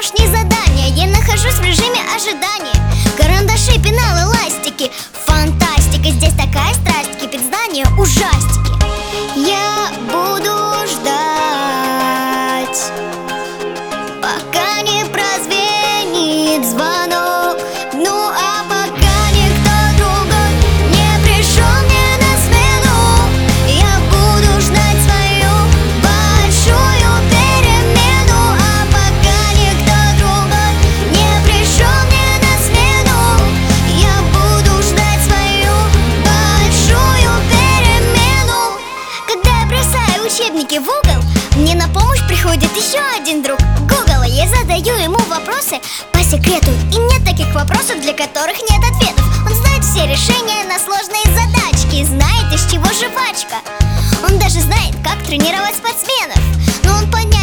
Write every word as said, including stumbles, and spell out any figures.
домашние задания. Я нахожусь в режиме ожидания. Карандаши, пеналы, ластики. Фантастика, здесь такая страсть. Кипит здание, ужастики. Я буду ждать, пока не прозвенит звонок. Ну а пока никто другой не пришел мне на смену, я буду ждать свою большую перемену. А пока никто другой не пришел мне на смену, я буду ждать свою большую перемену. Когда я бросаю учебники в угол, мне на помощь приходит еще один друг — Google. Я задаю ему вопросы по секрету, и нет таких вопросов, для которых нет ответов. Он знает все решения на сложные задачки, знает, из чего жвачка. Он даже знает, как тренировать спортсменов. Но он поднял